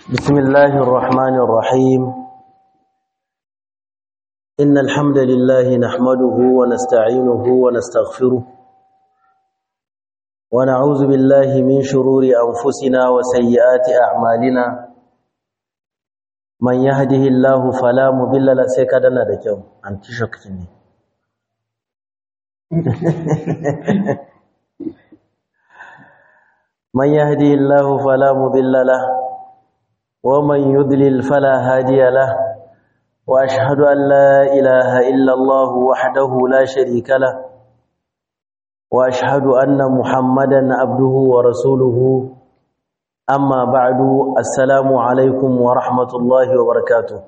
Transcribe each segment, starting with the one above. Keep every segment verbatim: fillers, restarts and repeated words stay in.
بسم الله الرحمن الرحيم إن الحمد لله نحمده ونستعينه ونستغفره ونعوذ بالله من شرور أنفسنا وسيئات أعمالنا من يهده الله فلا مضل له سيكدنا دكيو أنت شكتني من يهده الله فلا مضل له ومن يضلل فلا هادي له وأشهد أن لا إله إلا الله وحده لا شريك له وأشهد أن محمدا عبده ورسوله أما بعد السلام عليكم ورحمة الله وبركاته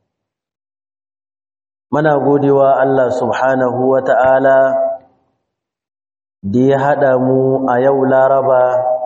منا غوديوا الله سبحانه وتعالى دي هدمو أيو لاربا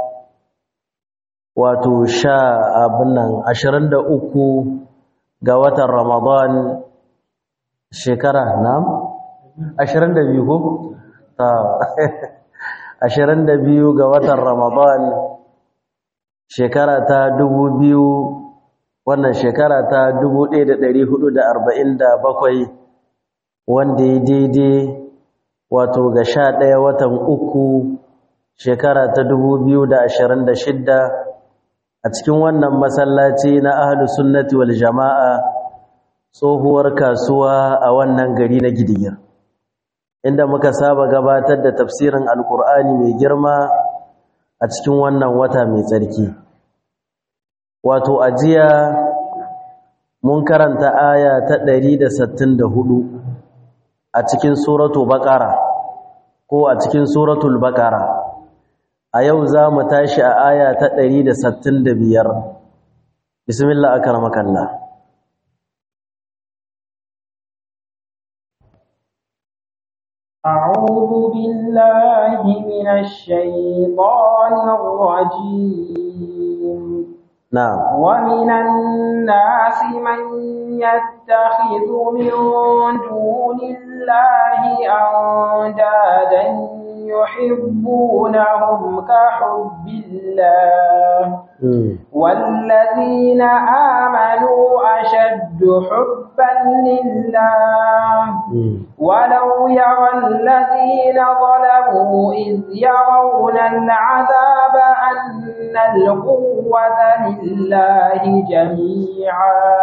wato sha abin nan ashirin da uku ga watan Ramadan shekara na ashirin da biyu ko ta ashirin da biyu ga watan Ramadan shekara ta dubu biyu wannan shekara ta dubu ɗaya da ɗari hudu da arba'in da bakwai wanda ya daidai wato ga sha ɗaya watan uku shekara ta dubu biyu da ashirin da shidda a cikin wannan masallaci na ahlus sunnati wal jama'a tsohuwar kasuwa a wannan gari na Gidigir inda muka saba gabatar da tafsirin alkur'ani mai girma a cikin wannan wata mai tsarki wato ajiya mun karanta aya ta ɗari da sittin da hudu a cikin suratul baqara ko a cikin suratul baqara a yau za mu tashi a aya ta ɗari da sittin da biyar bismillah akramakallah a'udhu billahi minash shaitanir rajim na'am wa minan nasi man yattakhidhu min dunillahi andadan يحبونهم كحب الله والذين آمنوا أشد حبا لله ولو يرى الذين ظلموا إذ يرون العذاب أن القوة لله جميعا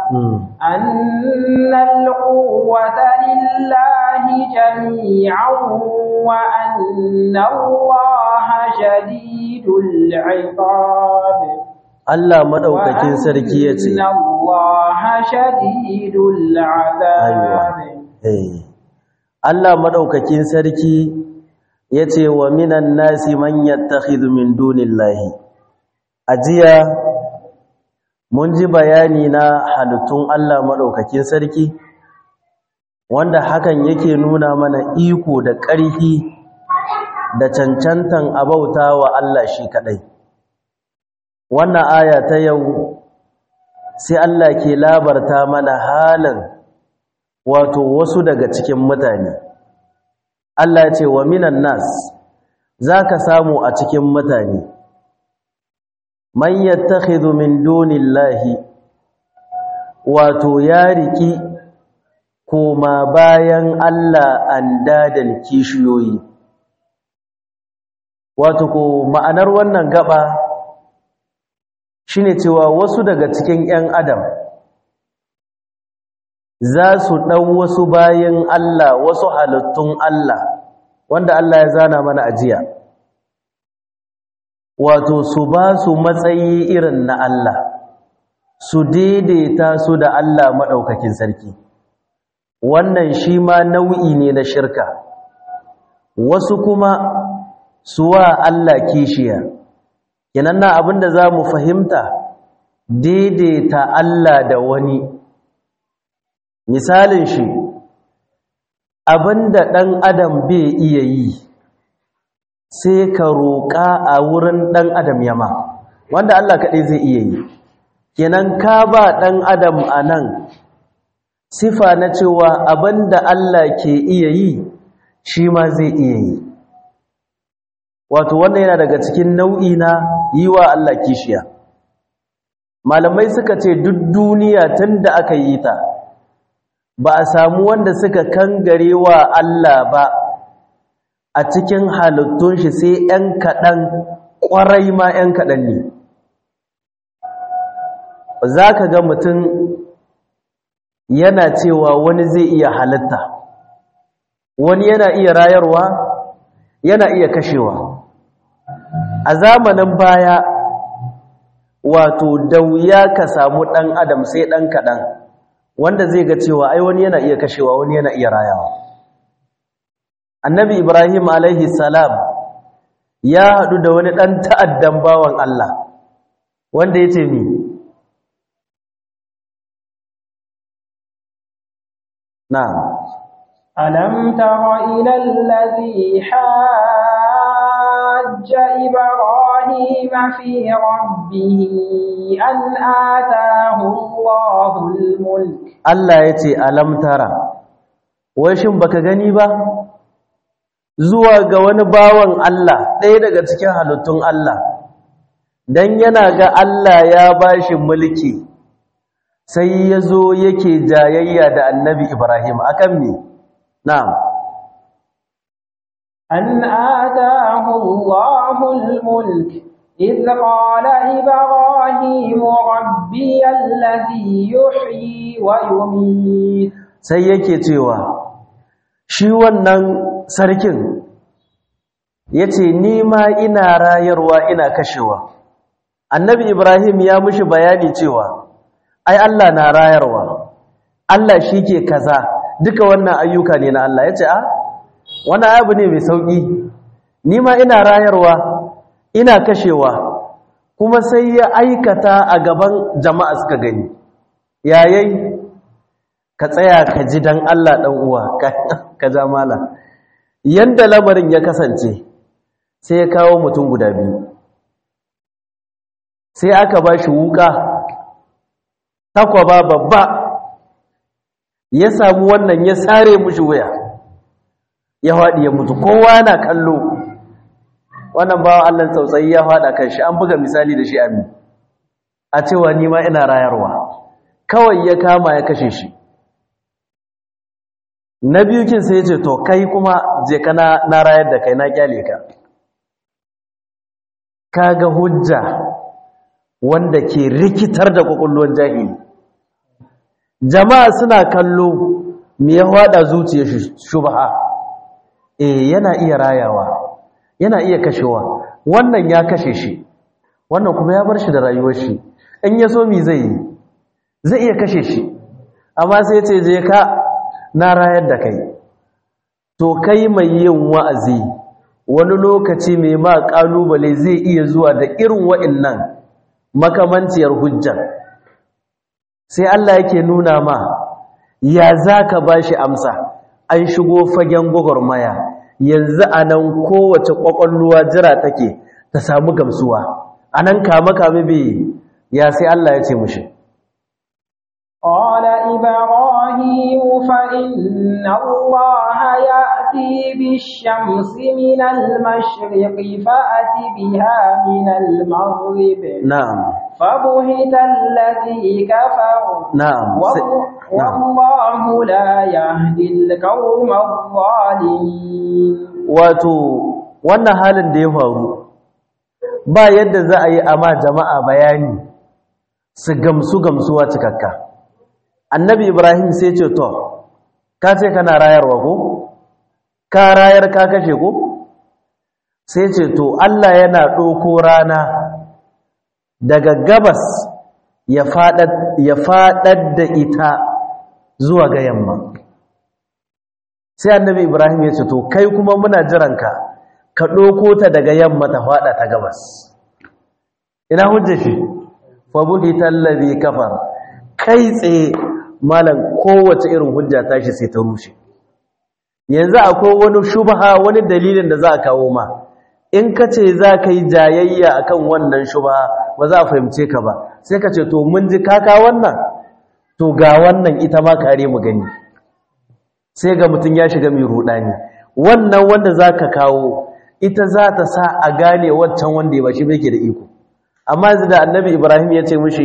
أن القوة لله جميعا وأن الله شديد العقاب Allah madaukakin sarki yace inna Allaha shadidul azab eh Allah madaukakin sarki yace wa minan nasi man yattakhidhu min dunillahi ajiya mun ji bayani na halittun Allah madaukakin sarki wanda hakan yake nuna mana iko da ƙarfi da cancantan abauta wa Allah shi kadai wannan aya ta yau sai Allah ke labarta mana halin wato wasu daga cikin mutane Allah ya ce wa minan nas zaka samu a cikin mutane man yattakhidhu min dunillahi wato ya riki koma bayan Allah andadan kishiyoyi wato ko ma'anar wannan gaba shine cewa wasu daga cikin ƴan adam za su ɗau wasu bayan Allah wasu halittun Allah wanda Allah ya zana mana ajiya wato su ba su matsayi irin na Allah su daidaita su da Allah maɗaukakin sarki wannan shi ma nau'i ne na shirka wasu kuma suwa Allah kishiya kenan na abinda za mu fahimta daidaita Allah da wani misalin shi abinda ɗan adam bai iya yi sai ka roƙa a wurin ɗan adam yama wanda Allah kaɗai zai iya yi kenan ka ba ɗan adam a nan sifa na cewa abinda Allah ke iya yi shi ma zai iya yi wato wannan yana daga cikin nau'i na yi wa Allah kishiya malamai suka ce duk duniya tunda aka yi ta ba a samu wanda suka kangare wa Allah ba a cikin halittun shi sai ‘yan kaɗan ƙwarai ma ‘yan kaɗan ne za ka ga mutum yana cewa wani zai iya halitta wani yana iya rayarwa yana iya kashewa a zamanin baya wato da wuya ka samu ɗan adam sai ɗan kaɗan wanda zai ga cewa ai wani yana iya kashewa wani yana iya rayawa annabi ibrahim alaihi salam ya haɗu da wani ɗan ta'addan bawan Allah wanda ya ce ni na'am alam tara ila allazi hajja ibrahim fi rabbih an ataahu Allahul mulk Allah yace alam tara wai shin baka gani ba zuwa ga wani bawan Allah ɗaya daga cikin halittun Allah dan yana ga Allah ya bashi mulki sai yazo yake jayayya da annabi Ibrahim akan me na'am an ataahu Allahul mulk idh qala ibrahim rabbi alladhi yuhyi wa yumiit sai yake cewa shi wannan sarkin yace ni ma ina rayarwa ina kashewa annabi Ibrahim ya mushi bayani cewa ai Allah na rayarwa Allah shike kaza duka wannan ayyuka ne na Allah yace a wannan abu ne mai sauki ni ma ina rayarwa ina kashewa kuma sai ya aikata a gaban jama'a suka gani yayin ka tsaya ka ji dan Allah dan uwa ka jamala yanda lamarin ya kasance sai ya kawo mutum guda biyu sai aka ba shi wuka takwaba babba ya samu wannan ya sare mushi wuya ya faɗi ya mutu kowa yana kallo wannan bawan Allah tsautsayi ya faɗa kan shi an buga misali da shi amin a cewa ni ma ina rayarwa kawai ya kama ya kashe shi na biyu kin sai ya ce to kai kuma je kana na rayar da kai na kyale ka kaga hujja wanda ke rikitar da kwakwalwar jahili jama'a suna kallo me ya hada zuciyar shubha eh yana iya rayawa yana iya kashewa wannan ya kashe shi wannan kuma ya bar shi da rayuwar shi in ya so mi zai yi zai iya kashe shi amma sai ce je ka na rayar da kai to kai mai yin wa'azi wani lokaci mai ma kalubale zai iya zuwa da irin wa'annan makamanciyar hujja sai Allah yake nuna ma ya zaka bashi amsa an shigo fagen gwagwarmaya yanzu anan kowace kwakwalluwa jira take ta samu gamsuwa anan kama kame bai ya sai Allah ya ce mushi qala ibrahim fa inna allaha ya'ti bish-shamsi min al-mashriqi fa'ati biha min al-maghrib na'am فبهت الذي كفر نعم والله لا يهدي القوم الظالمين wato wannan halin da ya faru ba yadda za a yi amma jama'a bayani su gamsu gamsuwa cikakka annabi ibrahim sai ce to ka ce kana rayarwa ko ka rayar ka kashe ko sai ce to Allah yana ɗauko rana daga gabas ya faɗar ya faɗar da ita zuwa ga yamma sai annabi ibrahim ya ce to kai kuma muna jiranka ka ɗauko ta daga yamma ta faɗa ta gabas ina hujja shi fa buhita allazi kafar kai tsaye malam kowace irin hujja tashi sai ta rushe yanzu akwai wani shubha wani dalilin da za a kawo ma in ka ce za ka yi jayayya akan wannan shubha ba za a fahimce ka ba sai ka ce to mun ji kaka wannan to ga wannan ita ma kare mu gani sai ga mutum ya shiga mai rudani wannan wanda za ka kawo ita za ta sa a gane waccan wanda ya bashi bai ke da iko amma yanzu da annabi ibrahim ya ce mushi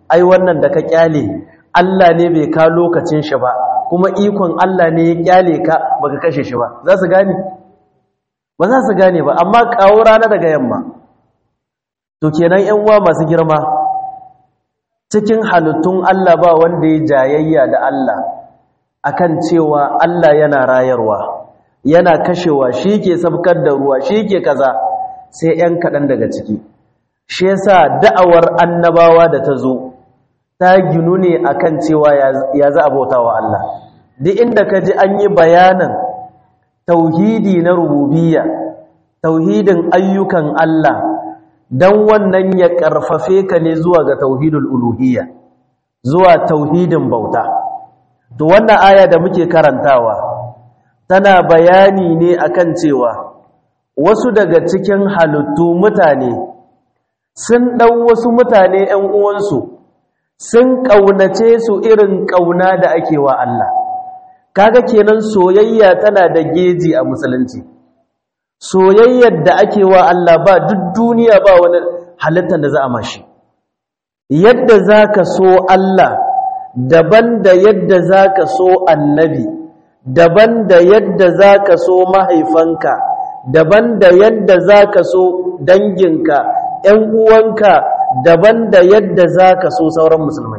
ai wannan da ka kyale Allah ne bai ka lokacin shi ba kuma ikon Allah ne ya kyale ka baka kashe shi ba za su gane ba za su gane ba amma kawo rana daga yamma to kenan ƴan uwa masu girma cikin halittun Allah ba wanda ya jayayya da Allah akan cewa Allah yana rayarwa yana kashewa shi ke sabkar da ruwa shi ke kaza sai ƴan kaɗan daga ciki shi yasa da'awar annabawa da ta zo ta ginu ne akan cewa ya za a bauta wa Allah duk inda ka ji an yi bayanan tauhidi na rububiyya tauhidin ayyukan Allah dan wannan ya karfafe ka ne zuwa ga tauhidul uluhiyya zuwa tauhidin bauta to wannan aya da muke karantawa tana bayani ne akan cewa wasu daga cikin halittu mutane sun dau wasu mutane ƴan uwansu sun ƙaunace su irin ƙauna da ake wa Allah kaga kenan soyayya tana da geji a musulunci soyayyar da ake wa Allah ba duk duniya ba wani halittar da za a mashi yadda zaka so Allah daban da yadda zaka so annabi daban da yadda zaka so mahaifanka daban da yadda zaka so danginka ƴan uwanka daban da yadda za ka so sauran musulmai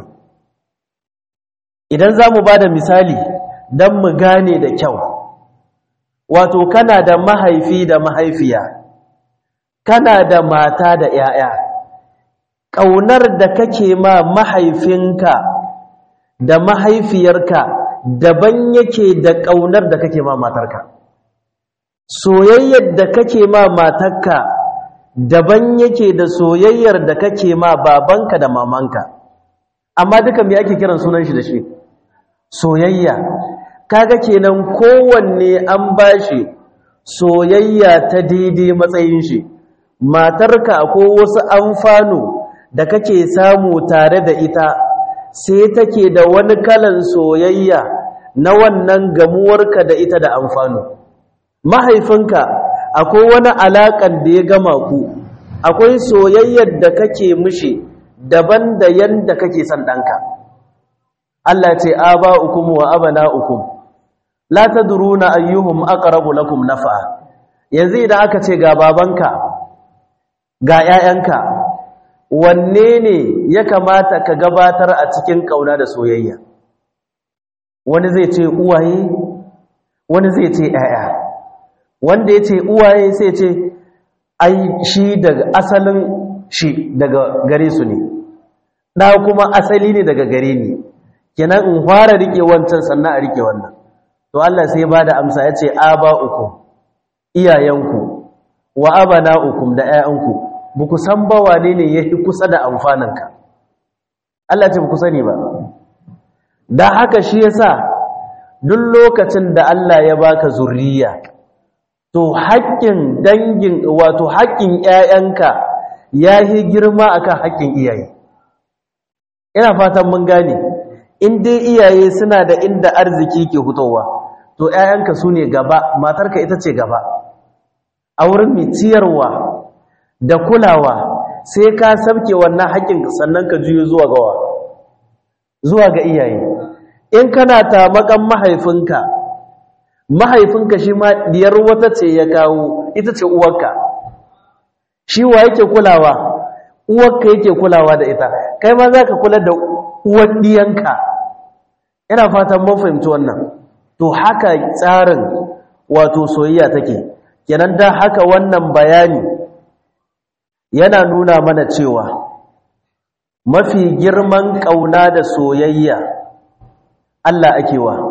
idan za mu ba da misali don mu gane da kyau wato kana da mahaifi da mahaifiya kana da mata da ‘ya'ya ƙaunar da kake ma mahaifinka da mahaifiyarka daban yake da ƙaunar da kake ma matarka soyayyar da kake ma matarka daban yake da soyayyar da kake ma babanka da mamanka amma duka me ake kiran sunan shi da shi soyayya kaga kenan kowanne an bashi soyayya ta daidai matsayin shi matarka akwai wasu amfano da kake samu tare da ita sai take da wani kalan soyayya na wannan gamuwarka da ita da amfano mahaifinka akwai wani alaƙar da ya gama ku akwai soyayyar da kake mishi daban da yanda kake son ɗanka Allah ce aba'ukum wa abana'ukum la tadruna ayyuhum aqrabu lakum naf'a yanzu idan aka ce ga babanka ga 'ya'yanka, wanne ne ya kamata ka gabatar a cikin kauna da soyayya wani zai ce uwaye wani zai ce 'ya'ya. Wanda ya ce uwaye sai ce ai shi daga asalin shi daga gare su ne ɗa kuma asali ne daga gare ni kenan in fara rike wancan sannan a rike wannan to Allah sai ba da amsa ya ce aba'ukum iyayenku wa abana'ukum da 'ya'yanku buku san ba wane ne yafi kusa da amfananka Allah ce buku sani ba dan haka shi yasa duk lokacin da Allah ya baka zuriya to haƙƙin dangin wato haƙƙin ƴaƴanka yayi girma akan haƙƙin iyaye ina fatan mun gane in dai iyaye suna da inda arziki ke hutowa to ƴaƴanka sune gaba matarka ita ce gaba a wurin mai ciyarwa da kulawa sai ka sabke wannan haƙƙin sannan ka juyo zuwa gawa zuwa ga iyaye in kana tamakan mahaifinka mahaifinka shi ma diyar wata ce ya kawo ita ce uwarka shi wa yake kulawa uwarka yake kulawa da ita kai ma za ka kula da uwar diyanka ina fatan mun fahimci wannan to haka tsarin wato soyayya take kenan da haka wannan bayani yana nuna mana cewa mafi girman kauna da soyayya Allah ake wa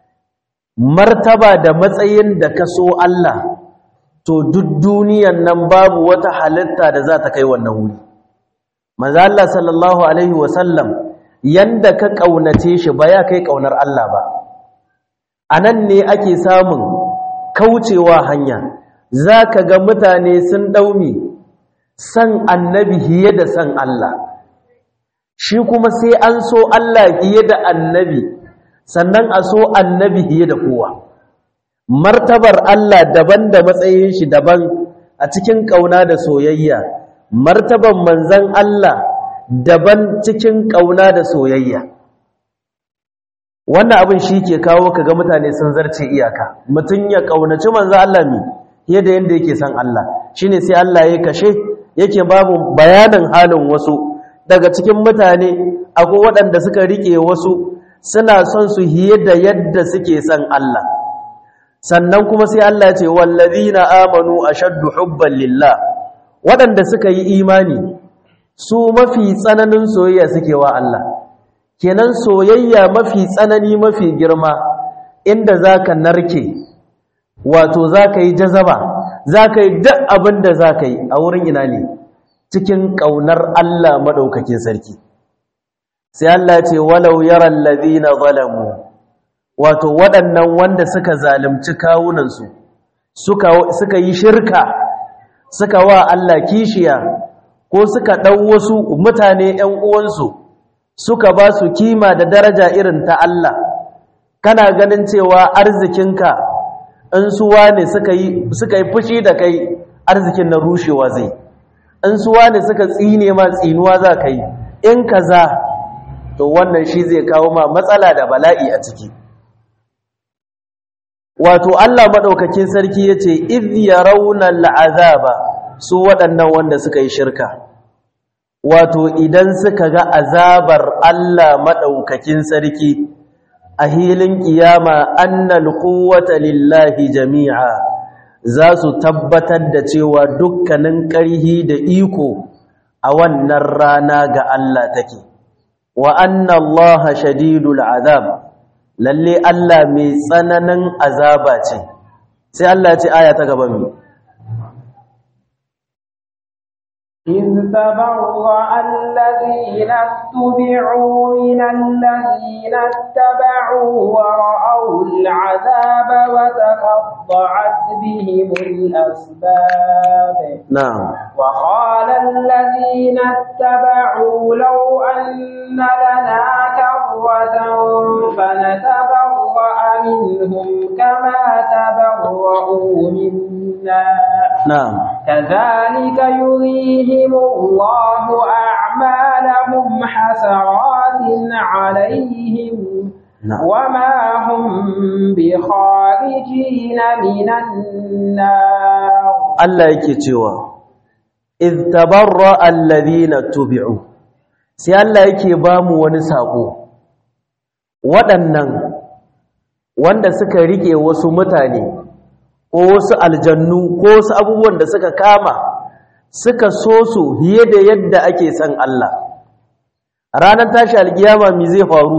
martaba da matsayin da ka so Allah to duk duniyan nan babu wata halitta da za ta kai wannan wuri manzo Allah sallallahu alaihi wasallam yanda ka kaunace shi ba ya kai kaunar Allah ba anan ne ake samun kaucewa hanya zaka ga mutane sun daumi san annabi hiye da san Allah shi kuma sai an so Allah hiye da annabi sannan a so annabi hiye da kowa martabar Allah daban da matsayin shi daban a cikin kauna da soyayya martaban manzon Allah daban cikin ƙauna da soyayya. Wannan abin shi ke kawo ka ga mutane sun zarce iyaka, mutum ya ƙaunaci manzo Allah mi yadda yadda yake son Allah, shi ne sai Allah ya kashe yake babu bayanin halin wasu daga cikin mutane. Akwai waɗanda suka riƙe wasu suna son su hiye da yadda suke son Allah. Sannan kuma sai Allah ya ce wallazina amanu ashaddu hubban lillah, waɗanda suka yi imani su mafi tsananin soyayya suke wa Allah. Kenan soyayya mafi tsanani mafi girma inda zaka narke, wato zaka yi jazaba, zaka yi duk abin da zaka yi a wurin ina ne, cikin ƙaunar Allah madaukakin sarki. Sai Allah ya ce walau yaral ladina zalamu, wato waɗannan wanda suka zalunci kawunansu suka suka yi shirka, suka wa Allah kishiya, ko suka ɗau wasu mutane ‘yan uwansu suka ba su kima da daraja irin ta Allah. Kana ganin cewa arzikinka in suwa ne suka yi suka yi fushi da kai, arzikin na rushewa zai, in suwa ne suka tsine ma tsinuwa za ka yi, in kaza, to wannan shi zai kawo ma matsala da bala'i a ciki. Wato Allah maɗaukakin sarki ya ce idh yarawna al'azaba, su waɗannan wanda suka yi shirka, wato idan suka ga azabar Allah maɗaukakin sarki a hilin ƙiyama, annal quwwata lillahi jami'a, za su tabbatar da cewa dukkanin ƙarhi da iko a wannan rana ga Allah take, wa anna Allah shadidul azab, lalle Allah mai tsananin azaba ce. Sai Allah ya ce aya ta gaban mu, إذ تبرأ الذين اتبعوا من الذين اتبعوا ورأوا العذاب وتقطعت بهم الأسباب. نعم. وقال الذين اتبعوا لو أن لنا كرة فنتبرأ منهم كما تبرأوا منا. نعم. كذلك يريهم الله أعمالهم حسرات عليهم وما هم بخارجين من النار. الله yake cewa idh tabarra alladhina tubi'u, sai Allah yake ba mu wani sako. Waɗannan wanda suka rike wasu mutane ko wasu aljannu ko wasu abubuwan da suka kama suka so su hiye da yadda ake san Allah, ranar tashi alkiyama mi zai faru?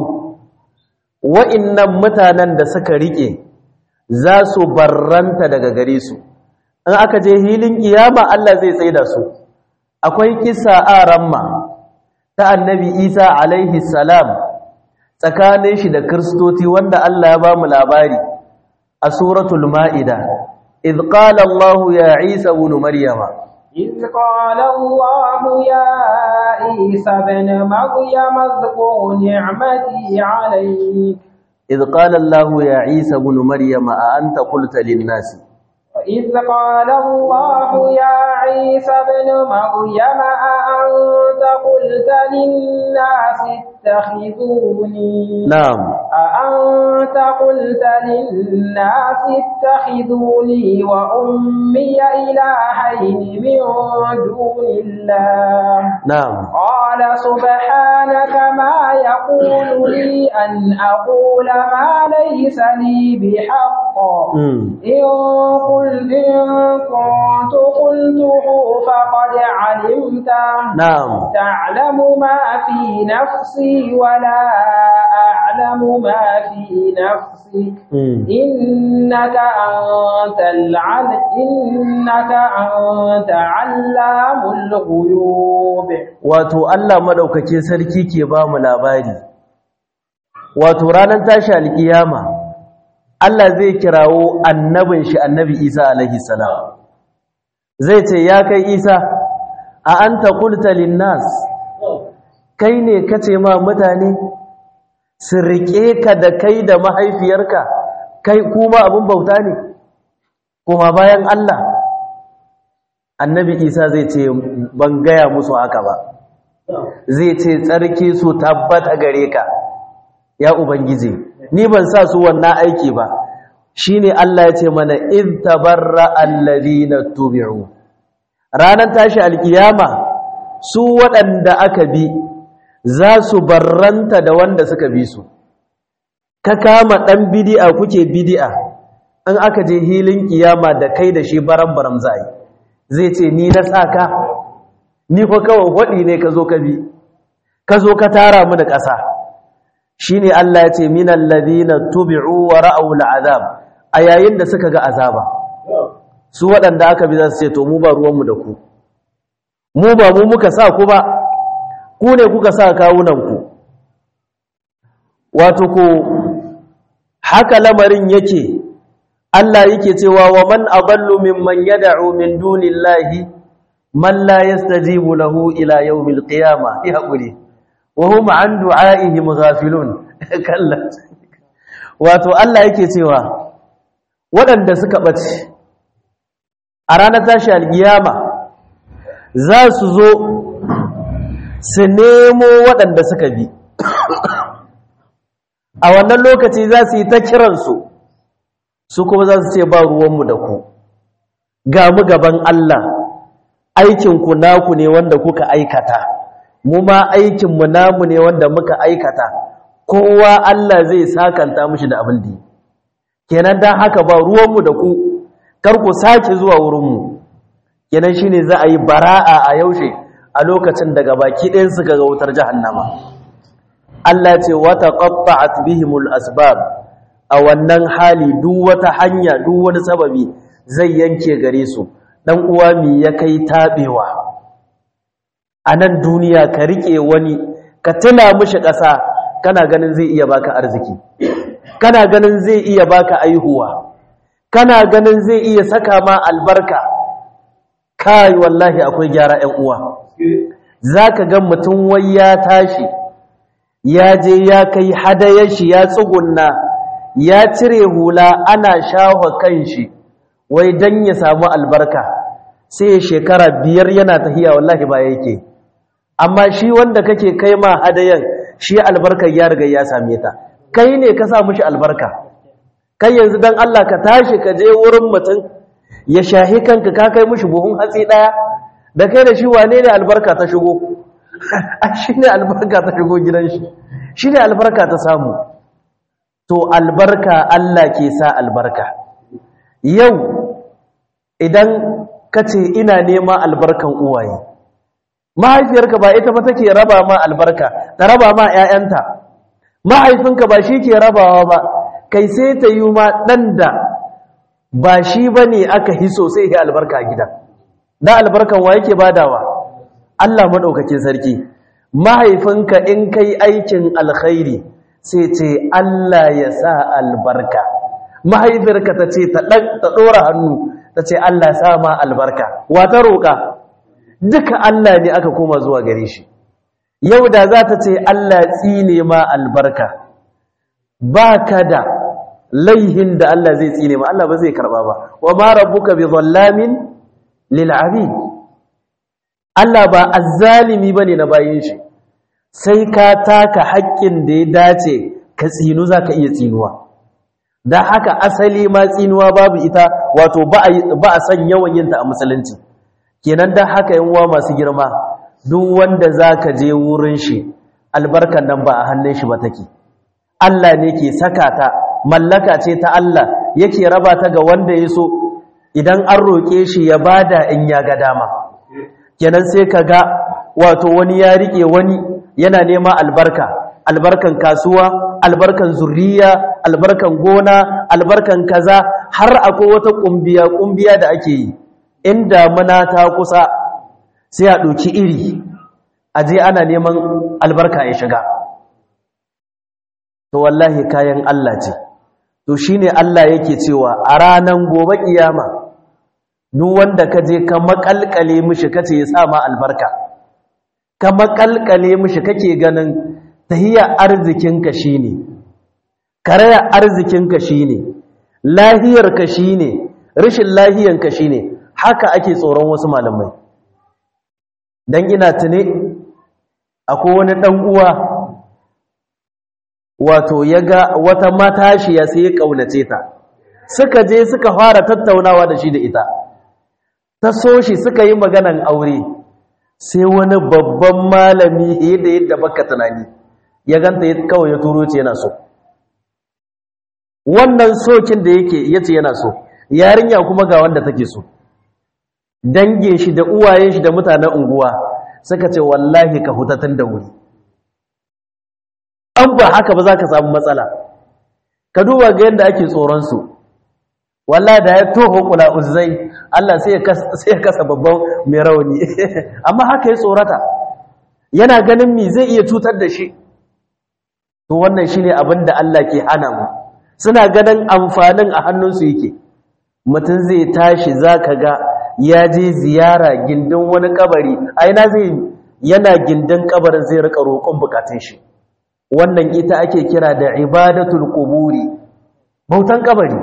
Wa'innan mutanen da suka rike za su barranta daga gare su. In aka je hilin kiyama Allah zai tsaida su. Akwai kissa a ramma ta annabi Isa alaihi salam tsakanin shi da Kiristoci wanda Allah ya ba mu labari a suratul Ma'ida. إذ قال الله يا عيسى ابن مريم إذ قال الله يا عيسى ابن مريم اذكر نعمتي عليك. إذ قال الله يا عيسى ابن مريم أأنت قلت للناس. إذ قال الله يا عيسى ابن مريم أأنت قلت للناس اتخذوني. نعم. أأنت قلت للناس اتخذوني وأمي إلهين من دون الله. نعم. قال سبحانك ما يقول لي أن أقول ما ليس لي بحق. إن قلت إن كنت قلته فقد علمته. نعم. تعلم ما في نفسي ولا أعلم ما في نفسك. إنك أنت العل إنك أنت علام الغيوب. wato Allah madaukakin sarki ke ba mu labari, wato ranar tashi alkiyama Allah zai kirawo annabin shi annabi Isa alaihi salam, zai ce ya kai Isa a anta qulta linnas, kai ne kace ma mutane su rike ka da kai da mahaifiyarka kai kuma abin bauta ne kuma bayan Allah? Annabi Isa zai ce ban gaya musu haka ba. zai ce tsarki su tabbata gare ka ya ubangiji ni ban sa su wannan aiki ba shine Allah ya ce mana in tabarra alladhina tubi'u ranar tashi alkiyama su waɗanda aka bi za su barranta da wanda suka bi su ka kama ɗan bidi'a kuke bidi'a an aka je hilin kiyama da kai da shi baram-baram zai zai ce ni na saka ni fa kawai waɗi ne ka zo ka bi ka zo ka tara mu da ƙasa shine Allah ya ce minal ladina tubi'u wa ra'aw al'azab a yayin da suka ga azaba su waɗanda aka bi za su ce to mu ba ruwanmu da ku mu ba mu muka sa ku ba ku ne kuka sa kawunanku wato ko haka lamarin yake Allah yake cewa wa man adallu mimman yad'u min dunillahi man la yastajibu lahu ila yawmil qiyamah yaquli wa hum an du'aihim ghafilun kallan wato Allah yake cewa waɗanda suka bace a ranar tashi alkiyama za su zo su nemo waɗanda suka bi a wannan lokaci za su yi ta kiransu su kuma za su ce ba ruwanmu da ku ga mu gaban Allah aikinku naku ne wanda kuka aikata mu ma aikinmu namu ne wanda muka aikata kowa Allah zai sakanta mishi da abin da yi kenan dan haka ba ruwanmu da ku kar ku sake zuwa wurinmu kenan shine za a yi bara'a a yaushe a lokacin daga baki ɗayan suka ga wutar jahannama Allah ce wata qatta'at bihimul asbab a wannan hali duk wata hanya duk wani sababi zai yanke gare su dan uwa mi ya kai tabewa a nan duniya ka rike wani ka tuna mishi ƙasa kana ganin zai iya baka arziki kana ganin zai iya baka aihuwa kana ganin zai iya saka ma albarka kai wallahi akwai gyara ƴan uwa zaka ga mutum wai ya tashi ya je ya kai hadayar shi ya tsugunna ya cire hula ana shafa kanshi wai dan ya samu albarka sai shekara biyar yana tahiya wallahi ba yake amma shi wanda kake kai ma hadayan shi albarkar ya riga ya same ta kai ne ka sa mishi albarka kai yanzu dan Allah ka tashi ka je wurin mutum ya shahi kanka ka kai mishi buhun hatsi daya da kai da shi wane ne albarka ta shigo shi ne albarka ta shigo gidan shi shi ne albarka ta samu to albarka Allah ke sa albarka yau idan ka ce ina nema albarkan uwaye mahaifiyarka ba ita ba take raba ma albarka ta raba ma 'ya'yanta mahaifinka ba shi ke rabawa ba kai sai ta yi ma ɗan da ba shi ba ne aka hiso sai ya albarka a gidan na albarkan wa yake badawa Allah maɗaukakin sarki mahaifinka in kai aikin alkhairi sai ce Allah ya sa albarka mahaifiyarka ta ce ta ɗora hannu ta ce Allah sa ma albarka wata roƙa duka Allah ne aka koma zuwa gare shi yau da za ta ce Allah tsine ma albarka ba ka da laihin da Allah zai tsine ma Allah ba zai karɓa ba wa ma rabbuka bi zallamin lil abid Allah ba azzalimi bane na bayin shi sai ka taka haƙƙin da ya dace ka tsinu zaka iya tsinuwa dan haka asali ma tsinuwa babu ita wato ba a san yawan yinta a musulunci kenan dan haka yan uwa masu girma duk wanda zaka je wurin shi albarkan nan ba a hannun shi ba take Allah ne ke saka ta mallaka ce ta Allah yake raba ta ga wanda ya so idan an roke shi ya bada in ya ga dama kenan sai kaga wato wani ya rike wani yana nema albarka albarkan kasuwa albarkan zuriya albarkan gona albarkan kaza har akwai wata kumbiya kumbiya da ake yi inda muna ta kusa sai a ɗauki iri aje ana neman albarka ya shiga to wallahi kayan Allah ce to shine Allah yake cewa a ranan gobe kiyama duk wanda kaje ka makalkale mishi kace ya sa ma albarka ka makalkale mishi kake ganin tahiya arzikinka shine karaya arzikinka shine lahiyarka shine rashin lahiyanka shine haka ake tsoron wasu malamai dan ina tune akwai wani ɗan uwa wato ya ga wata matashiya sai ya ƙaunace ta, suka je suka fara tattaunawa da shi da ita, ta so shi suka yi maganan aure, sai wani babban malami yadda yadda baka tunani ya ganta kawai ya turo ce yana so. Wannan sokin da yake yace yana so, yarinya kuma ga wanda take so, dangin shi da uwayen shi da mutanen unguwa suka ce wallahi ka hutatan da wuri, an ba haka ba za ka samu matsala. Ka duba ga yadda ake tsoronsu, wallahi da ya toho kula uzzai Allah sai ya kasa babban mai rauni amma haka ya tsorata, yana ganin mi zai iya cutar da shi. To wannan shine abin da Allah ke hana mu, suna ganin amfanin a hannunsu yake. Mutum zai tashi zaka ga ya je ziyara gindin wani kabari, a ina zai yana gindin kabarin zai rika roƙon bukatun shi. Wannan ita ake kira da ibadatul quburi, bautan kabari.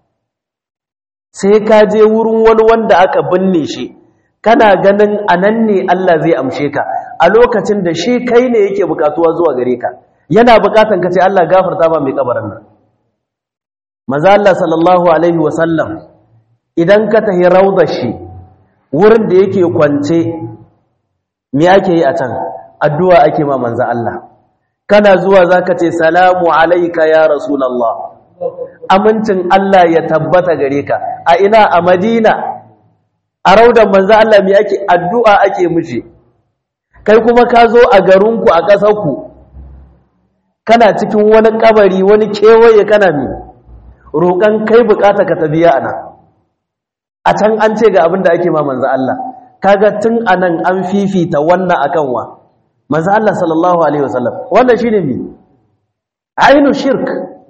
Sai ka je wurin wani wanda aka binne shi, kana ganin anan ne Allah zai amshe ka, a lokacin da shi kai ne yake bukatuwa zuwa gare ka, yana bukatan ka ce Allah gafarta ba mai kabarin nan. Manzo Allah sallallahu alaihi wasallam idan ka tahi raudar shi wurin da yake kwance, me ake yi a can? Addu'a ake ma manzo Allah. Kana zuwa zaka ce salamu alayka ya rasulullah, amincin Allah ya tabbata gare ka. A ina? A Madina, a raudar manzo Allah me ake? Addu'a ake mishi. Kai kuma ka zo a garinku a ƙasarku, kana cikin wani kabari wani kewaye, kana mi roƙon kai bukata ka tabiya ana. A can an ce ga abin da ake ma manzo Allah, kaga tun anan an fifita wannan akan wa manzo Allah sallallahu alaihi wasallam. Wannan shine mi ainu shirk,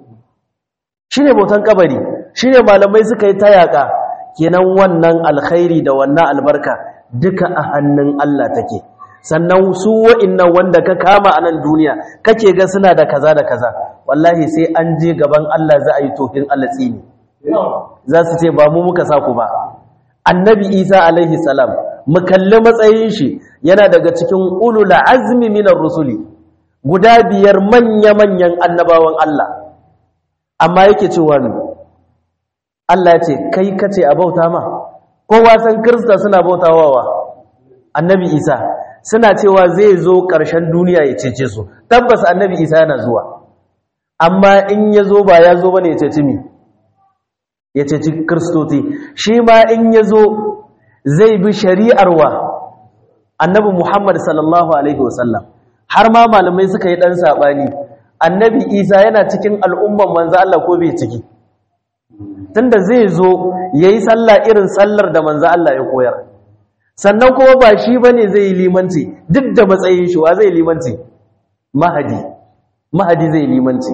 shine bautan kabari, shine malamai suka yi tayaka. Kenan wannan alkhairi da wannan albarka duka a hannun Allah take. Sannan su wa'innan wanda ka kama a nan duniya kake ga suna da kaza da kaza, wallahi sai an je gaban Allah za a yi tofin alatsi ne, za su ce ba mu muka sa ku ba. Annabi Isa alaihi salam, mu kalli matsayin shi, yana daga cikin ulul azmi minar rusuli, guda biyar manya-manyan annabawan Allah, amma yake cewa ne Allah ya ce kai kace a bauta ma. Kowa san Kirista suna bautawa wa Annabi Isa, suna cewa zai zo ƙarshen duniya ya cece su. Tabbas Annabi Isa yana zuwa, amma in ya zo ba ya zo bane ya cece mi, ya ceci Kiristoti. Shi ma in ya zo zai bi shari'ar wa Annabi Muhammad sallallahu alaihi wasallam. Har ma malamai suka yi dan sabani, Annabi Isa yana cikin al'umman manzo Allah ko bai ciki? Tunda zai zo yayi sallah irin sallar da manzo Allah ya koyar, sannan kuma ba shi bane zai yi limanci, duk da matsayin shi wa zai limanci? Mahadi. Mahadi zai limanci,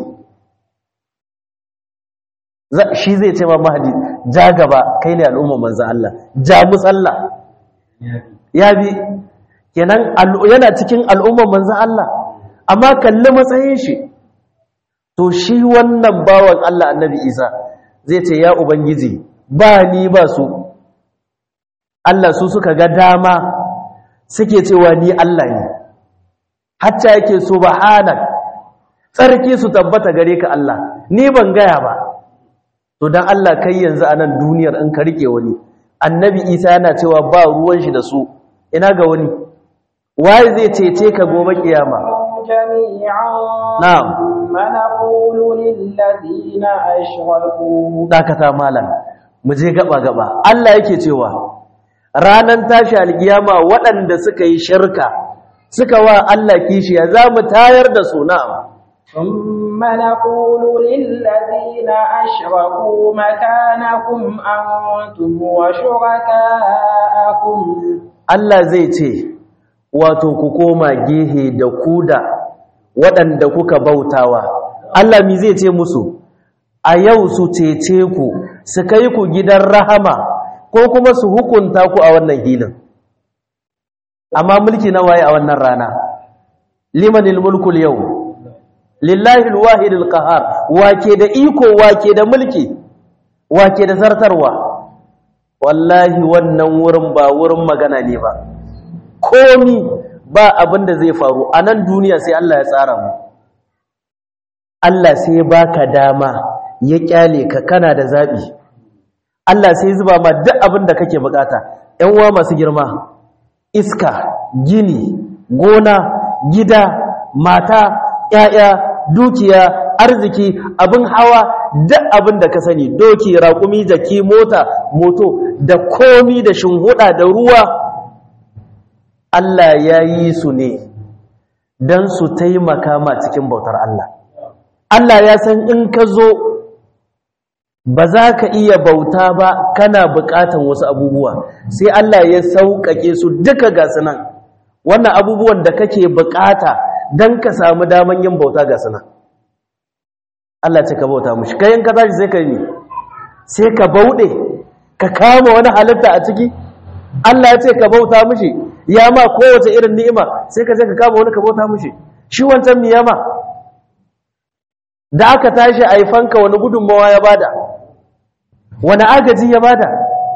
shi zai ce ma Mahadi ja gaba, kai ne al'umman manzo Allah, ja mu sallah. Ya bi kenan yana cikin al'umman manzo Allah, amma kalli matsayin shi. To shi wannan bawan Allah Annabi Isa zai ce ya Ubangiji, ba ni ba su, Allah su suka ga dama suke cewa ni Allah ne, hatta yake subhanak, tsarki su tabbata gare ka Allah, ni ban gaya ba. To dan Allah kai yanzu a nan duniyar in ka rike wani, Annabi Isa yana cewa ba ruwan shi da su, ina ga wani waye zai cece ka gobe kiyama? Na'am. Manaqulu lil ladina ashraku. Dakata malam, mu je gaba gaba. Allah yake cewa ranan tashi alkiyama waɗanda suka yi shirka, suka wa Allah kishiya, za mu tayar da su. Na'am. Thumma naqulu lil ladina ashraku makanakum antum wa shurakaakum. Allah zai ce wato ku koma gehe da kuda waɗanda kuka bautawa. Allah mi zai ce musu? A yau su cece ku, su kai ku gidan rahama, ko kuma su hukunta ku a wannan hilin. Amma mulki na waye a wannan rana? Limanil mulkul yau, lillahi alwahidul qahar. Wake da iko, wake da mulki, wake da zartarwa. Wallahi wannan wurin ba wurin magana ne ba, komi ba abin da zai faru a nan duniya sai Allah ya tsara mu Allah sai baka dama ya kyale ka kana da zabi Allah sai zuba ma duk abin da kake bukata ƴan uwa masu girma iska gini gona gida mata ƴaƴa dukiya arziki abin hawa duk abin da ka sani doki raƙumi jaki mota moto da komi da shinhuda da ruwa Allah ya yi su ne don su taimaka ma cikin bautar Allah Allah ya san in ka zo ba za ka iya bauta ba kana buƙatan wasu abubuwa sai Allah ya sauƙaƙe su duka ga sunan wannan abubuwan da kake buƙata don ka samu daman yin bauta ga sunan Allah ce ka bauta mushi kayan ka tashi sai ka yi sai ka bauɗe ka kama wani halitta a ciki Allah ya ce ka bauta mushi ya ma kowace irin ni'ima sai ka je ka kama wani ka bauta mushi shi wancan mi yama da aka tashi aifanka wani gudunmawa ya bada wani agaji ya bada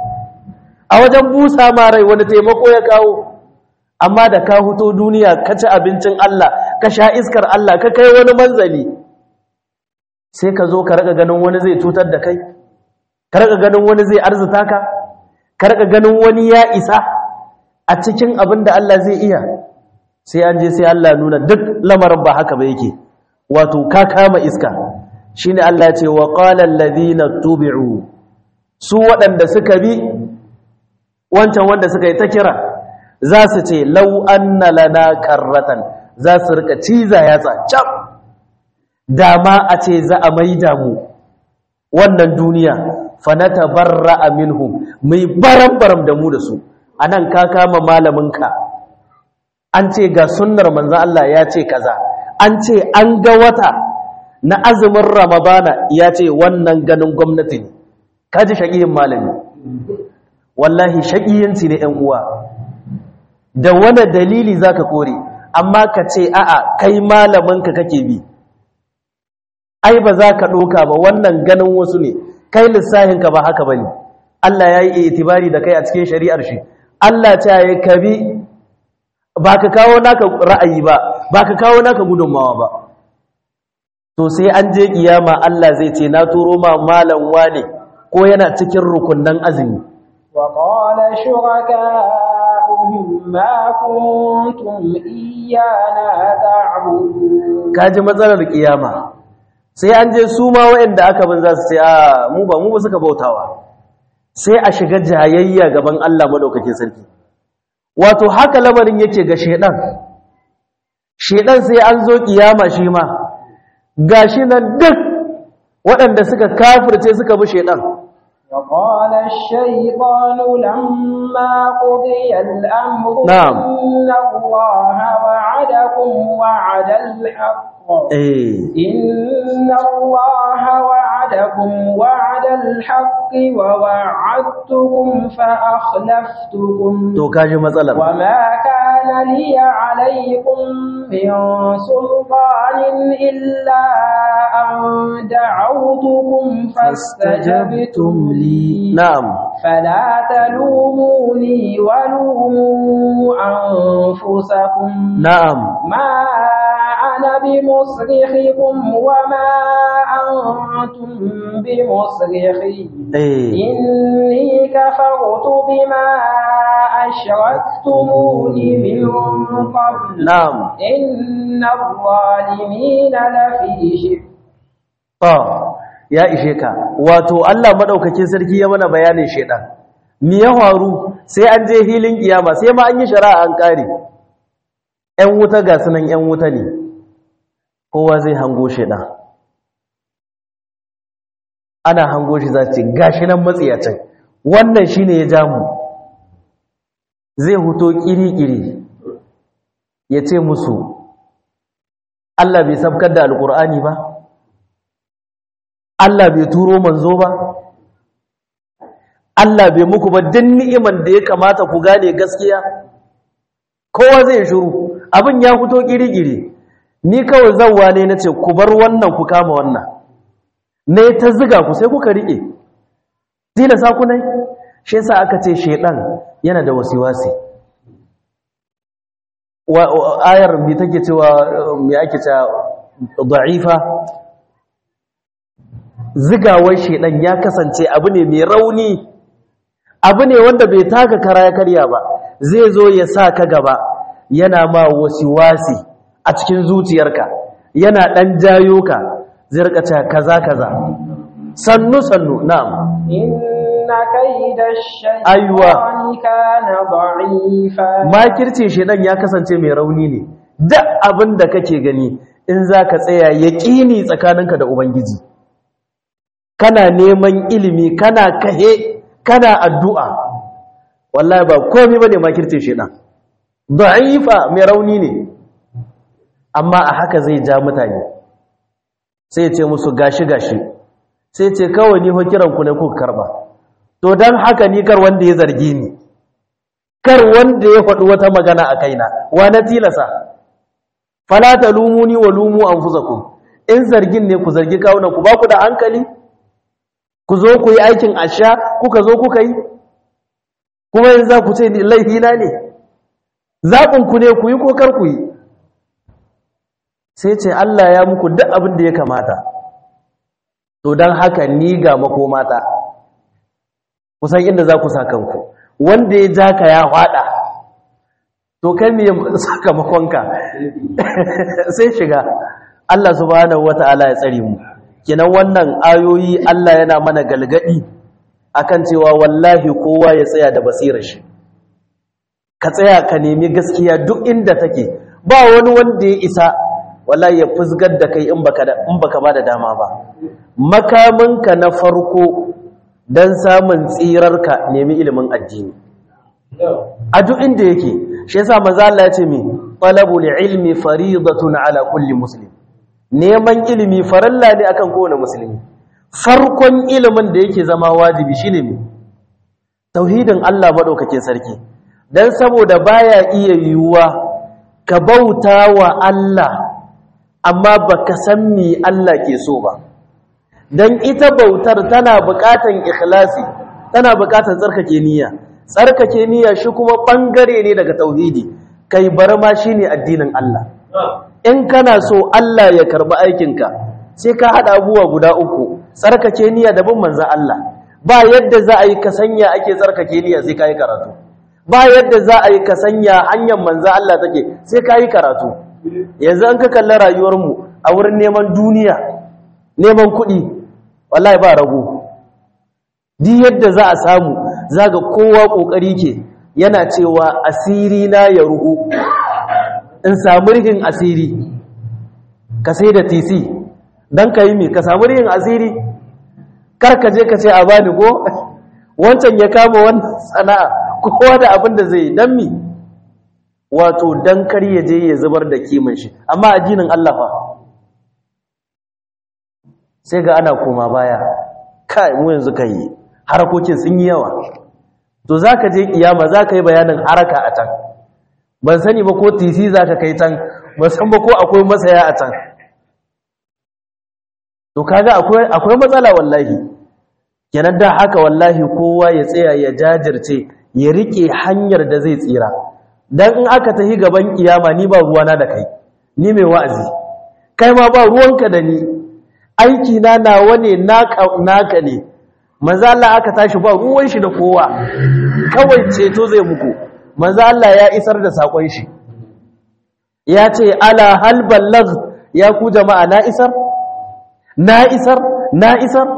a wajen busa ma rai wani taimako ya kawo amma da ka huto duniya ka ci abincin Allah ka sha iskar Allah ka kai wani manzali sai ka zo ka raka ganin wani zai cutar da kai ka raka ganin wani zai arzuta ka ka raka ganin wani ya isa a cikin abin da Allah zai iya sai an je sai Allah nuna duk lamarin ba haka ba yake wato ka kama iska shine Allah ya ce wa qala alladhina tubi'u su waɗanda suka bi wancan wanda suka yi ta kira za su ce law anna lana karratan za su rika ciza yatsa cap dama a ce za a maida mu wannan duniya fanata barra minhum mai baram-baram da mu da su anan ka kama malaminka an ce ga sunnar manzo Allah ya ce kaza an ce an ga wata na azumin ramadana ya ce wannan ganin gwamnati ne kaji shaqiyin malami wallahi shaqiyanci ne ɗan uwa da wani dalili zaka kore amma ka ce a'a kai malaminka kake bi ai ba za ka ɗoka ba wannan ganin wasu ne kai lissahinka ba haka ba ne Allah ya yi itibari da kai a cikin shari'ar shi Allah ta yi kabi ba ka kawo naka ra'ayi ba ba ka kawo naka gudunmawa ba to sai an je kiyama Allah zai ce na turo ma malam wane ko yana cikin rukunnan azumi wa qala shuraka'uhum ma kuntum iyyana ta'budun kaji matsalar kiyama sai an je su ma waɗanda aka bin za su ce a mu ba mu ba suka bautawa sai a shiga jayayya gaban Allah madaukakin sarki wato haka lamarin yake ga shedan shedan sai an zo kiyama shi ma gashi nan duk waɗanda suka kafirce suka bi shedan وقال الشيطان لما قضي الأمر نعم. إن الله وعدكم وعد الحق eh إن الله وعدكم وعد الحق ووعدتكم فأخلفتكم to kaji matsalar وما كان لي عليكم من سلطان إلا أن دعوتكم فاستجبتم لي na'am فلا تلوموني ولوموا أنفسكم na'am ما أنا بمصرخكم وما أنتم بمصرخي eh إني كفرت بما أشركتمون من قبل na'am إن الظالمين لفي شك to ya ishe ka wato Allah madaukakin sarki ya mana bayanin shedan me ya faru sai an je hilin kiyama sai ma an yi shari'a an kare ƴan wuta ga sunan ƴan wuta ne kowa zai hango shedan ana hango shi za ce gashi nan matsiyacin wannan shine ya ja mu zai huto kiri-kiri ya ce musu Allah bai sabkar da alkur'ani ba Allah bai turo manzo ba Allah bai muku ba din ni'iman da ya kamata ku gane gaskiya kowa zai shiru abin ya fito kiri-kiri ni kawai zawwa ne nace ku bar wannan ku kama wannan ne ta ziga ku sai kuka rike dina sa ku nai shi yasa aka ce shedan yana da wasiwasi ayar bi take cewa me ake cewa da'ifa zigawar shedan ya kasance abu ne mai rauni, abu ne wanda bai taka kara ya karya ba, zai zo ya sa ka gaba yana ma wasi-wasi a cikin zuciyarka, yana dan jayo ka zai rika cewa kaza kaza sannu sannu. na'am inna kayda Aiwa. shaytani kana da'ifa. makircin shedan ya kasance mai rauni ne. duk abin da kake gani in zaka tsaya yaqini tsakaninka da ubangiji, kana neman ilimi, kana kahe, kana addu'a, wallahi ba komai bane makircin shedan. da'ifa mai rauni ne, amma a haka zai ja mutane, sai ya ce musu gashi gashi, sai ce kawai ni ho kiran ku ne kuka karba, to dan haka ni kar wanda ya zargi ni, kar wanda ya faɗi wata magana a kaina, wa na tilasa, fala talumuni wa lumu anfusakum, in zargin ne ku zargi kawunan ku, ba ku da hankali, ku zo ku yi aikin asha, kuka zo kuka yi, kuma yanzu za ku ce ni laifina ne, zaɓin ku ne ku yi ko kar ku yi. sai ce Allah ya muku duk abin da ya kamata, to don haka ni ga makomata, kusan inda za ku sa kanku, wanda ya ja ka ya faɗa, to kai me sakamakonka sai shiga. Allah subhanahu wata'ala ya tsare mu. Kinan wannan ayoyi Allah yana mana galgadi akan cewa wallahi kowa ya tsaya da basirar shi, ka tsaya ka nemi gaskiya duk inda take, ba wani wanda ya isa wallahi ya fusgar da kai in baka in baka bada dama ba. Makaminka na farko dan samun tsirarka nemi ilimin addini a duk inda yake. Shi yasa manzo Allah ya ce mi talabul ilmi fariidatun ala kulli muslim, neman ilimi faralla ne akan kowane musulmi. Farkon ilimin da yake zama wajibi shine mi tauhidin Allah madaukakin sarki, dan saboda baya iya yiwuwa ka bauta wa Allah amma baka san mi Allah ke so ba, dan ita bautar tana buƙatan ikhlasi, tana buƙatan tsarkake niyya. Tsarkake niyya shi kuma bangare ne daga tauhidi, kai bar ma shine addinin Allah. In kana so Allah ya karbi aikinka sai ka hada abubuwa guda uku, tsarkake niyya da bin manzon Allah. Ba yadda za a yi ka sanya ake tsarkake niyya sai kai karatu, ba yadda za a yi ka sanya hanyar manzon Allah take sai kai karatu. Yanzu an ka kalla rayuwar mu a wurin neman duniya, neman kuɗi, wallahi ba rago. Di yadda za a samu zaga kowa kokari ke yana cewa asiri na ya ruhu, in samu rihin asiri, ka sai da tc dan ka yi mi ka samu rihin asiri, kar ka je ka ce a bani ko wancan ya kama wannan sana'a, kowa da abin da zai dan mi, wato dan kar ya je ya zubar da kiman shi. Amma addinin Allah fa sai ga ana koma baya, kai mu yanzu kai harakokin sun yi yawa. To zaka je kiyama zaka yi bayanin haraka a can, ban sani ba ko tc zaka kai can, ban san ba ko akwai masaya a can. To kaga akwai akwai matsala wallahi. Kenan da haka wallahi kowa ya tsaya ya jajirce, ya rike hanyar da zai tsira. Dan in aka tahi gaban kiyama ni ba ruwana da kai, ni mai wa'azi, kai ma ba ruwanka da ni, aiki na nawa ne, naka ne. Manzo Allah aka tashi ba ruwan shi da kowa, kawai ceto zai muku. Manzo Allah ya isar da sakon shi, ya ce ala hal balagh, ya ku jama'a na isar na isar na isar.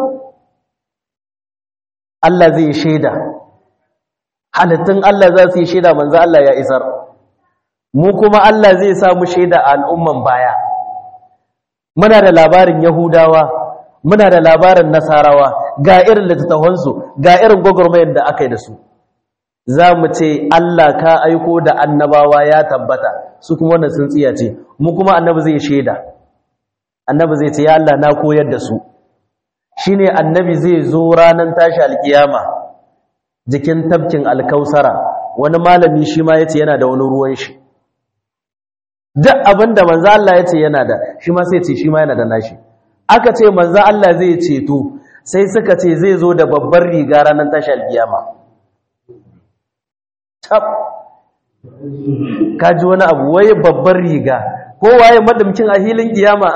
Allah zai shaida, halittun Allah za su yi shaida manzo Allah ya isar, mu kuma Allah zai sa mu shaida a al'umman baya. Muna da labarin Yahudawa, muna da labarin Nasarawa, ga irin littattafansu, ga irin gwagwarmayar da aka yi da su. Za mu ce Allah ka aiko da annabawa ya tabbata, su kuma wannan sun tsiya ce, mu kuma annabi zai shaida. Annabi zai ce ya Allah na koyar da su. Shi ne annabi zai zo ranar tashi alkiyama jikin tafkin alkausara, wani malami shi ma ya ce yana da wani ruwan shi. Duk abin da manzo Allah ya ce yana da, shi ma sai ce shi ma yana da nashi. Aka ce manzo Allah zai ceto, sai suka ce zai zo da babbar riga ranar tashi alkiyama. Tab, kaji wani abu waye babbar riga ko waye madamcin a hilin kiyama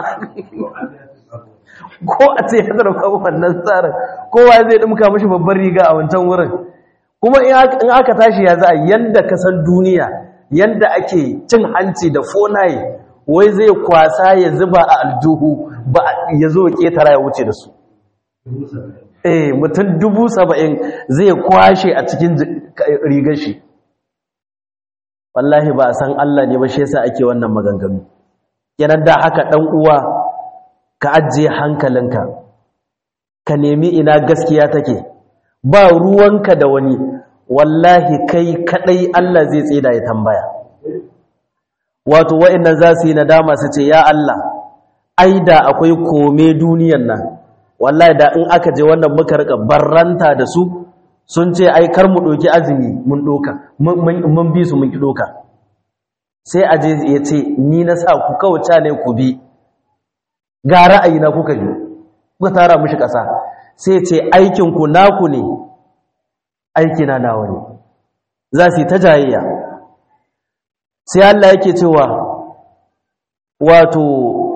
ko a ce ya zarfa wannan tsarin kowa zai dimka mashi babbar riga a wancan wurin kuma in aka tashi ya za a yanda kasan duniya yanda ake cin hanci da fonaye wai zai kwasa ya zuba a aljuhu ba ya zo ketara ya wuce da su eh mutum dubu saba'in zai kwashe a cikin rigar shi wallahi ba a san Allah ne ba shi yasa ake wannan maganganu kenan da haka dan uwa ka ajiye hankalinka ka nemi ina gaskiya take ba ruwanka da wani wallahi kai kadai Allah zai tsida ya tambaya wato wa'annan za su yi nadama su ce ya Allah ai da akwai kome duniyan nan wallahi da in aka je wannan muka rika barranta da su sun ce ai kar mu doki azumi mun doka mun bi su mun ki doka sai aje ya ce ni na sa ku kauta ne ku bi ga ra'ayi na kuka bi kuka tara mishi kasa sai ce aikin ku naku ne aiki na nawa ne za su yi ta jayayya sai Allah yake cewa wato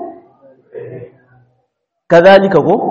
kazalika ko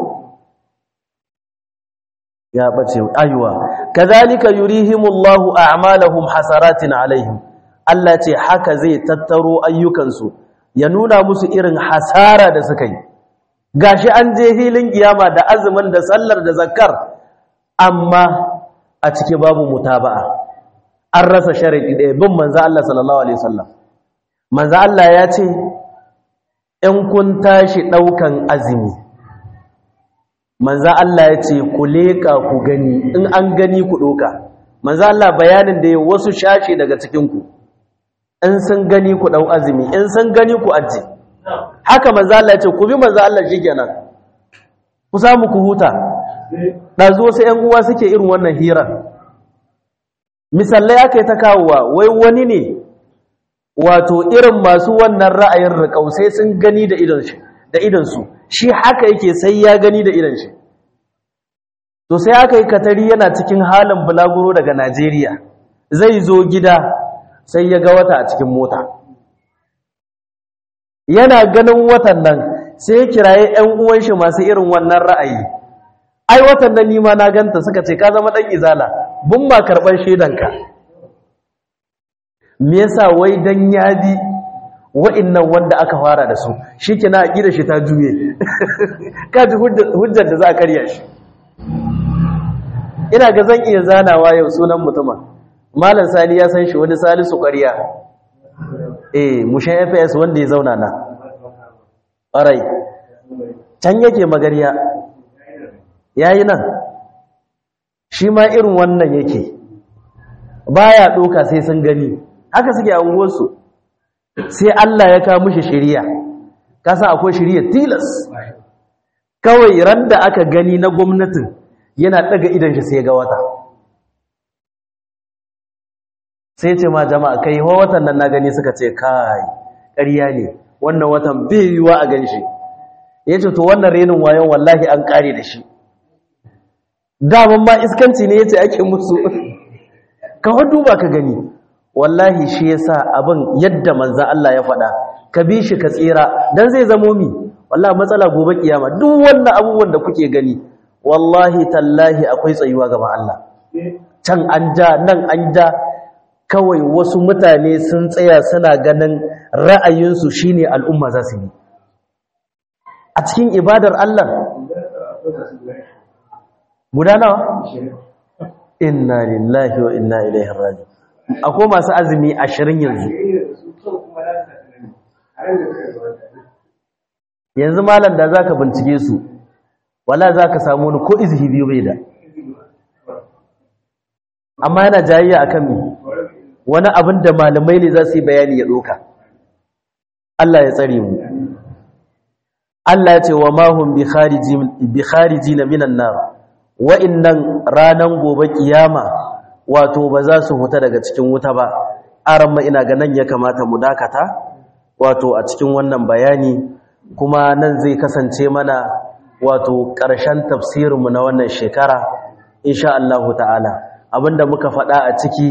ya bace ayuwa kazalika yurihimullahu a'malahum hasaratin alaihim Allah ce haka zai tattaro ayyukansu ya nuna musu irin hasara da suka yi gashi an je hilin kiyama da azumin da sallar da zakkar amma a ciki babu mutaba'a an rasa sharadi ɗaya bin manzo Allah sallallahu alaihi wasallam manzo Allah ya ce in kun tashi daukan azumi manzo Allah ya ce ku leka ku gani in an gani ku doka manzo Allah bayanin da wasu shashi daga cikin ku in sun gani ku dau azumi in sun gani ku aje haka manzo Allah ya ce ku bi manzo Allah shikenan ku samu ku huta dazo sai ƴan uwa suke irin wannan hira misallai aka yi ta kawowa wai wani ne wato irin masu wannan ra'ayin riƙau sai sun gani da idon shi da idon su shi haka yake sai ya gani da idon shi to sai aka yi katari yana cikin halin bulaguro daga Najeriya zai zo gida sai ya ga wata a cikin mota yana ganin watan nan sai ya kiraye ƴan uwan shi masu irin wannan ra'ayi ai watan nan nima na ganta suka ce ka zama dan izala bun ma karban shedanka me yasa wai dan yadi wa'annan wanda aka fara da su shikenan aqida shi ta juye kaji hujjar da za a karya shi ina ga zan iya zanawa yau sunan mutumin malam Sani ya san shi wani Salisu ƙarya eh mushan F S wanda ya zauna na ƙarai can yake magariya yayi nan shi ma irin wannan yake baya doka sai sun gani haka suke a unguwarsu sai Allah ya kawo mishi shari'a kasa akwai shari'a tilas kawai ran da aka gani na gwamnatin yana daga idan shi sai ga wata sai ce ma jama'a kai wa watan nan na gani suka ce kai ƙarya ne wannan watan bai yiwa a ganshi yace to wannan renin wayon wallahi an kare da shi daman ma iskanci ne yace ake musu ka duba ka gani wallahi shi yasa abin yadda manzo Allah ya faɗa ka bi shi ka tsira dan zai zamo mi wallahi matsala gobe kiyama duk wannan abubuwan da kuke gani wallahi tallahi akwai tsayuwa gaban Allah can an ja nan an ja kawai wasu mutane sun tsaya suna ganin ra'ayinsu shine al'umma za su yi a cikin ibadar Allah guda nawa inna lillahi wa inna ilaihi raji'un akwai masu azumi ashirin yanzu yanzu malam da zaka bincike su wala zaka samu wani ko izhi biyu bai da amma yana jayayya akan mi wani abin da malamai ne za su yi bayani ya doka Allah ya tsare mu Allah ya ce wa ma hum bi kharijin bi kharijin minan nar wa'innan ranan gobe kiyama wato ba za su huta daga cikin wuta ba aran ma ina ga nan ya kamata mu dakata wato a cikin wannan bayani kuma nan zai kasance mana wato ƙarshen tafsirinmu na wannan shekara insha Allah ta'ala abinda muka faɗa a ciki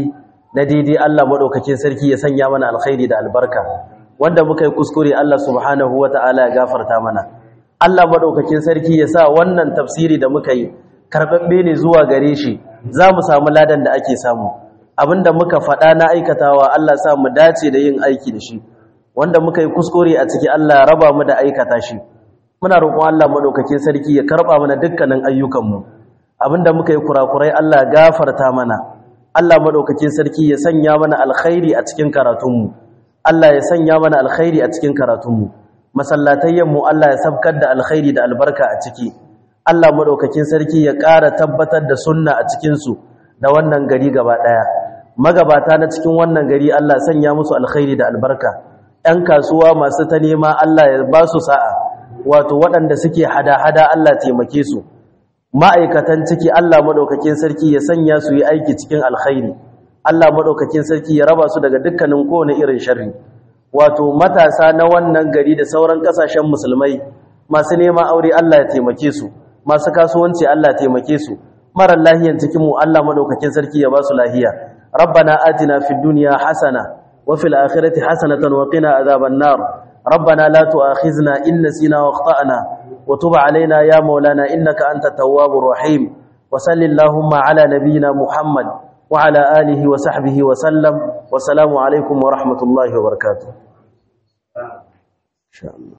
na daidai Allah madaukakin sarki ya sanya mana alkhairi da albarka wanda muka yi kuskure Allah subhanahu wataala ya gafarta mana Allah madaukakin sarki ya sa wannan tafsiri da muka yi karbabbe ne zuwa gare shi za mu samu ladan da ake samu abinda muka faɗa na aikatawa Allah sa mu dace da yin aiki da shi wanda muka yi kuskure a ciki Allah raba mu da aikata shi muna roƙon Allah madaukakin sarki ya karba mana dukkanin ayyukanmu abinda muka yi kurakurai Allah gafarta mana Allah madaukakin sarki ya sanya mana alkhairi a cikin karatunmu Allah ya sanya mana alkhairi a cikin karatunmu masallatayyan mu Allah ya sabkar da alkhairi da albarka a ciki Allah madaukakin sarki ya ƙara tabbatar da sunna a cikin su da wannan gari gaba daya magabata na cikin wannan gari Allah sanya musu alkhairi da albarka ɗan kasuwa masu ta nema Allah ya ba su sa'a wato waɗanda suke hada-hada Allah taimake su ma'aikatan ciki Allah madaukakin sarki ya sanya su yi aiki cikin alkhairi Allah madaukakin sarki ya raba su daga dukkanin kowane irin sharri wato matasa na wannan gari da sauran kasashen musulmai masu neman aure Allah ya taimake su masu kasuwanci Allah ya taimake su marar lahiyan cikin mu Allah madaukakin sarki ya ba su lahiya rabbana atina fid dunya hasana wa fil akhirati hasanatan wa qina adhaban nar rabbana la tu'akhizna in nasina wa akhtana وتب علينا يا مولانا إنك أنت التواب الرحيم وصل اللهم على نبينا محمد وعلى آله وصحبه وسلم والسلام عليكم ورحمة الله وبركاته إن شاء الله.